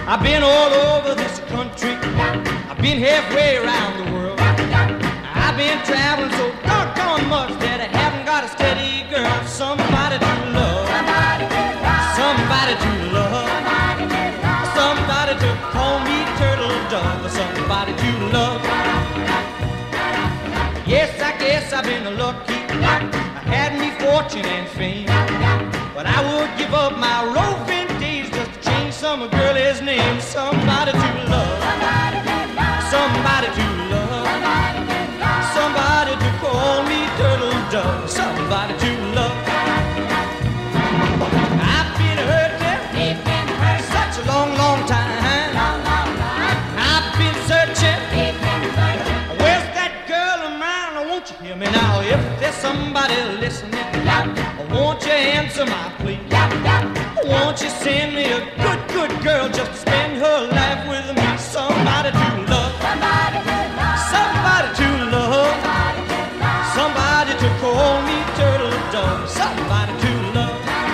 I've been all over this country. I've been halfway around the world. I've been traveling so doggone much that I haven't got a steady girl. Somebody to love. Somebody to love. Somebody to call me turtle dove. Somebody to love. Yes, I guess I've been lucky. I had me fortune and fame, but I would give up my roving days just to change some girl's name. Somebody to love. Somebody to love. Somebody to call me turtle dove. Somebody to love. I've been hurting such a long, long time. I've been searching. Where's that girl of mine? Won't you hear me now? If there's somebody listening, won't you answer my plea? Won't you send me a good, good girl just to spend her life with me? Somebody to love. Somebody to love. Somebody to call me turtle dove. Somebody to love.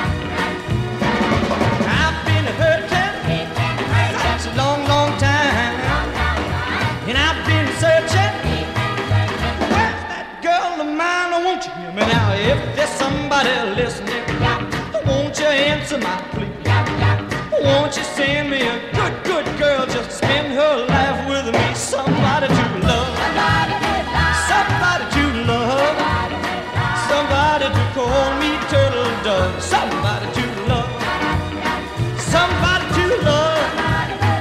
I've been hurting such a long, long time, and I've been searching. Where's that girl of mine? Won't you hear me now? If there's somebody listening, won't you answer my plea? Won't you send me a good, good girl just to spend her life with me? Somebody to love. Somebody to love. Somebody to call me turtle dove. Somebody to love. Somebody to love.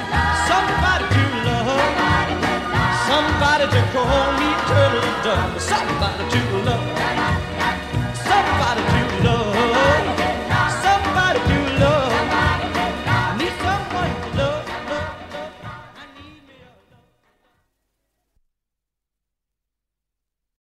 Somebody to love. Somebody to call me turtle dove.